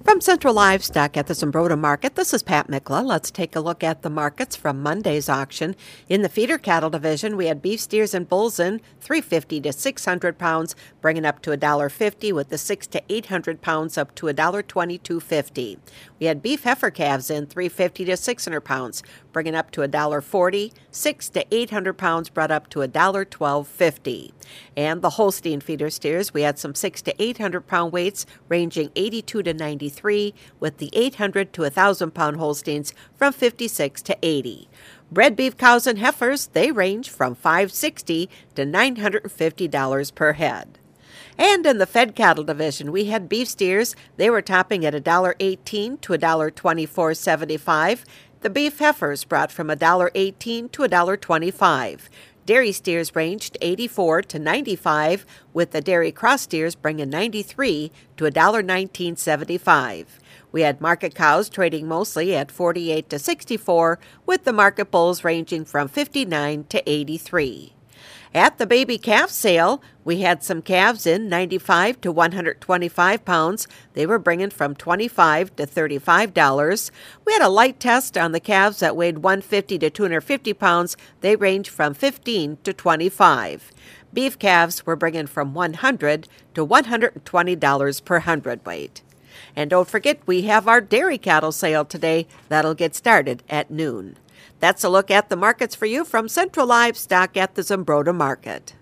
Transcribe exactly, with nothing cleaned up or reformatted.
From Central Livestock at the Zumbrota Market, this is Pat Mikla. Let's take a look at the markets from Monday's auction. In the feeder cattle division, we had beef steers and bulls in three fifty to six hundred pounds, bringing up to one dollar fifty, with the six to eight hundred pounds up to one dollar twenty-two fifty. We had beef heifer calves in three fifty to six hundred pounds, bringing up to one dollar forty. six to eight hundred pounds brought up to one dollar twelve fifty. And the Holstein feeder steers, we had some six to eight hundred pound weights ranging eighty-two to ninety-three, with the eight hundred to one thousand pound Holsteins from fifty-six to eighty. Bred beef cows and heifers, they range from five sixty to nine hundred fifty dollars per head. And in the fed cattle division, we had beef steers. They were topping at one dollar eighteen to one dollar twenty-four seventy-five. The beef heifers brought from one dollar eighteen to one dollar twenty-five. Dairy steers ranged eighty-four to ninety-five, with the dairy cross steers bringing ninety-three to one dollar nineteen seventy-five. We had market cows trading mostly at forty-eight to sixty-four, with the market bulls ranging from fifty-nine to eighty-three. At the baby calf sale, we had some calves in ninety-five to one hundred twenty-five pounds. They were bringing from twenty-five to thirty-five dollars. We had a light test on the calves that weighed one hundred fifty to two hundred fifty pounds. They range from fifteen to twenty-five. Beef calves were bringing from one hundred to one hundred twenty dollars per hundredweight. And don't forget, we have our dairy cattle sale today. That'll get started at noon. That's a look at the markets for you from Central Livestock at the Zumbrota Market.